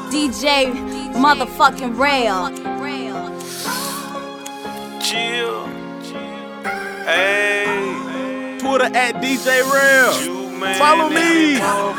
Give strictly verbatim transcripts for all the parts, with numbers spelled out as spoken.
D J motherfucking Rail. Chill. Hey. Twitter at D J Rail. Follow me.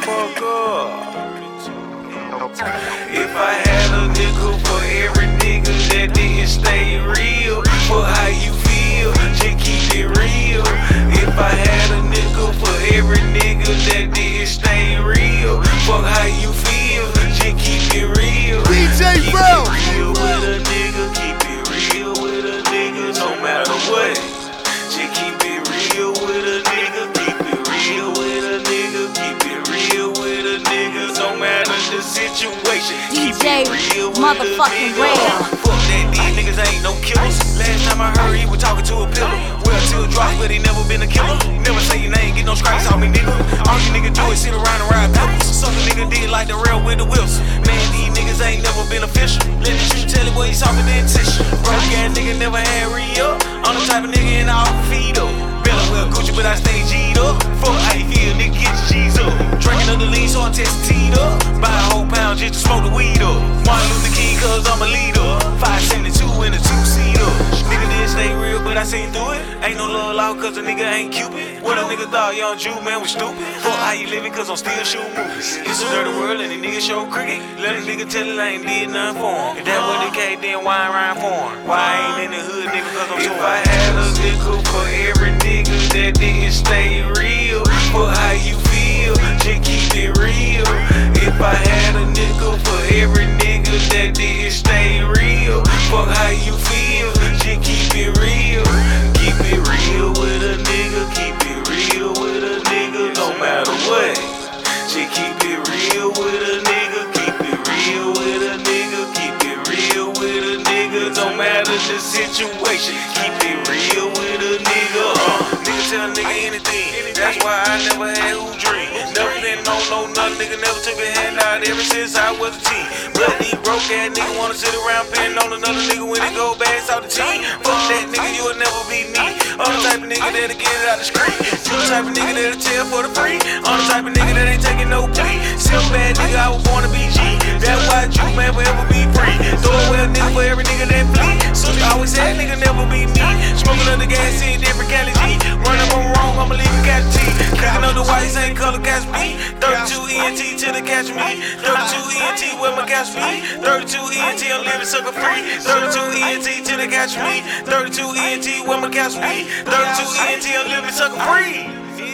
If I had a nickel for every nigga that didn't stay real, for how you feel, just keep it real. If I had a nickel for every nigga that didn't stay real, for how you feel, just keep it real. D J Rail. Keep it real with a nigga, keep it real with a nigga, no matter what. Just keep it real with a nigga, keep it real with a nigga, keep it real with a nigga, no matter the situation. D J motherfucking Rail. Fuck that, these niggas ain't no killers. Last time I heard he was talking to a pillar. Well, till drop, but he never been a killer. Never say your name, get no stripes on me, nigga. All you niggas do is sit around and ride pebbles. Some nigga did like the rail with the wheels. Man, these niggas ain't never been official. Let the truth tell it what he's talking to intention. Broke ass nigga never had re-up. I'm the type of nigga in all feed up. Bella well Gucci, but I stay G'd up. Fuck how you feel, nigga, get your G's up. Drinking up the lean, so I test the teed up. Buy a whole pound just to smoke the weed up. Martin Luther King, cause I'm a leader. five seventy-two in a two-seater. Nigga didn't stay real, but I seen through it. Ain't no love law, cause a nigga ain't Cupid. What a nigga thought, young Jew, man, was stupid. Fuck how you living, cause I'm still shooting movies. It's a dirty world, and the nigga show cricket. Let a nigga tell it I ain't did nothing for him. If that was the case, then why ain't rhyme for him? Why I ain't in the hood, nigga, cause I'm If I had a nickel for every nigga that didn't stay real, for how you feel, just keep it real. If I had a nickel for every nigga that didn't stay real, for how you feel, just keep it real. Keep it real with a nigga, keep it real with a nigga, no matter what. Just keep it real with a nigga, keep it real with a nigga, keep it real with a nigga, no matter the situation. Keep it real with a nigga. Uh, nigga tell a nigga anything. That's why I never had who dream. Never been on no nothing, nigga never took a hand out ever since I was a teen. But these broke ass nigga wanna sit around pinning on another nigga when it go bad, out the team. Fuck that nigga, you will never be me. I'm the type of nigga that'll get it out the street. You the type of nigga that'll tell for the free. I'm the type of nigga that ain't taking no plea. Still bad nigga, I was born to be G. That's why you man forever be free. Throw away a nigga for every nigga that flee. So you always said nigga never be me. Smoking on the gas, seeing different Cali G. Run up on wrong, I'ma leave a catch G. Clicking on the white, same color, catch me. thirty-two E N T till they catch me. thirty-two E N T where my catch me. thirty-two E N T I'm living sucker free. thirty-two E N T till they catch me. thirty-two E N T where my catch me. thirty-two E N T I'm living sucker free.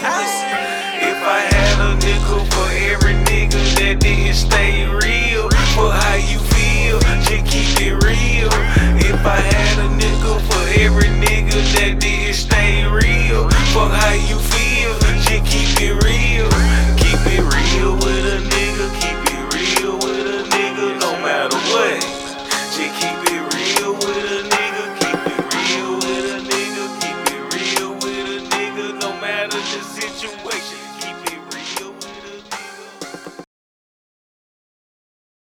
If I had a nickel for every nigga that didn't stay real, for how you feel, just keep it real. If I had a nickel for every nigga that didn't stay real, for how you feel, just keep it real. Keep it real with a nigga, keep it real with a nigga, no matter what. Just keep it real with a nigga, keep it real with a nigga, keep it real with a nigga, no matter the situation.